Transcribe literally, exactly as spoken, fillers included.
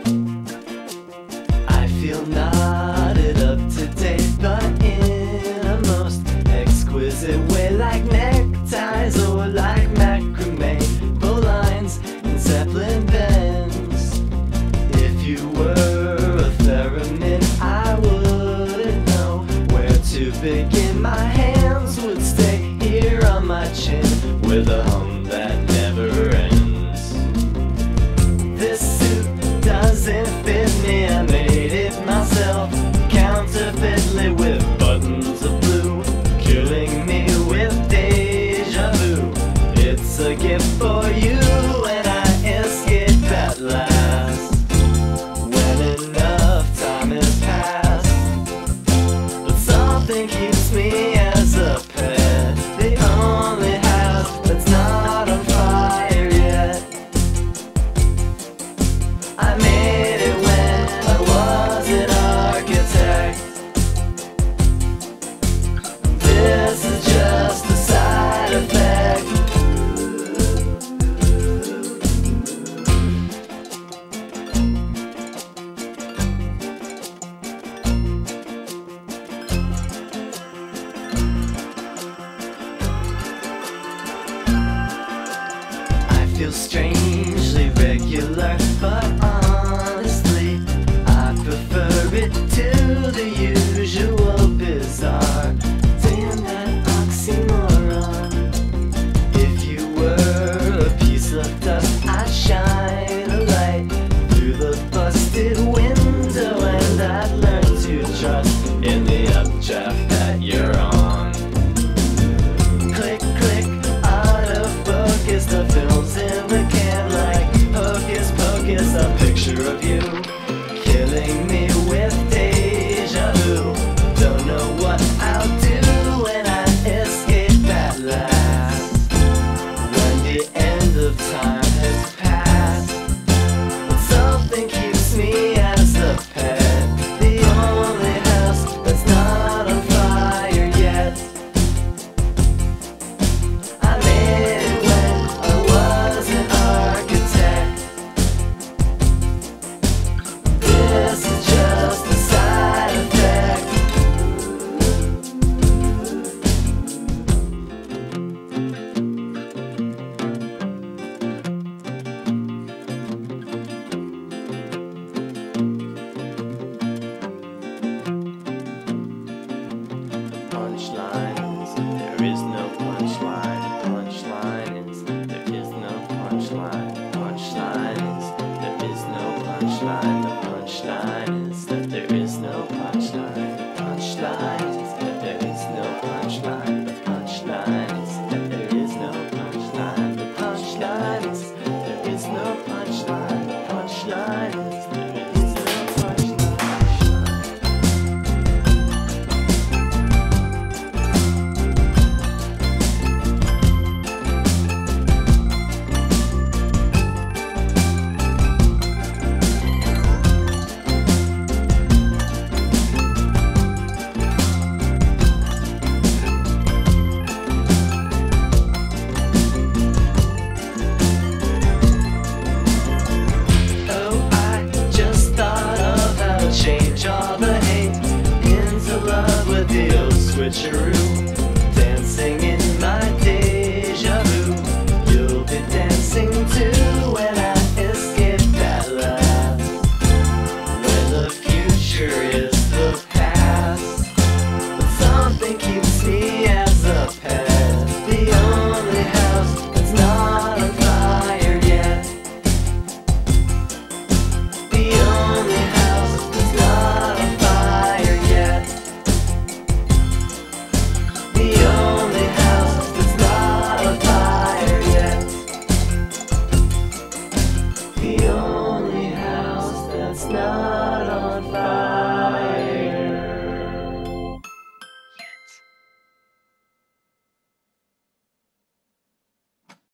I feel knotted up to date, but in a most exquisite way, like neckties or like macrame, bowlines and zeppelin bends. If you were a theremin, I wouldn't know where to begin. My hands would stay here on my chin with a hum that never ends. This suit doesn't fit me, I made it myself, counterfeitly with buttons of blue, killing me with deja vu. It's a gift for you and I escape at last, when enough time has passed. But something keeps me as a pet, the only house that's not on fire yet. I made it when I was an architect. This is just a side effect. I feel strangely regular, but honestly, I prefer it to the usual bizarre. Damn that oxymoron. If you were a piece of dust, I'd shine a light through the busted window, and I'd learn to trust in the updraft that you're on. Click, click, autofocus, the film's in the can like hocus pocus, a picture of you killing me with deja vu. Don't know what I'll do when I escape at last, when the end of time has passed. But something keeps me as a pet, the only house that's not on fire yet. I made it when I was an architect. This is just a side effect. Punchlines, there is no punchline. Punchline is, there is no punchline. Punchline is, there is no punchline. The punchline is that there is no punchline. The punchline is that there is no punchline. The punchline is that there is no punchline. The punchline is there is no punchline. The punchline is